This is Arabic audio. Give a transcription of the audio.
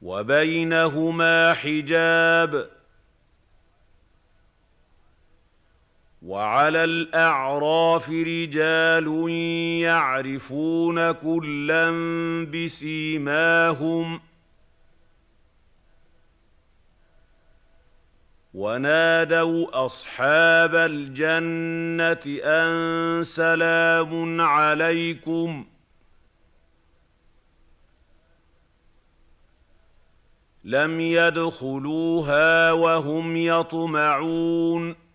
وبينهما حجاب وعلى الأعراف رجال يعرفون كلا بسيماهم ونادوا أصحاب الجنة أن سلام عليكم لم يدخلوها وهم يطمعون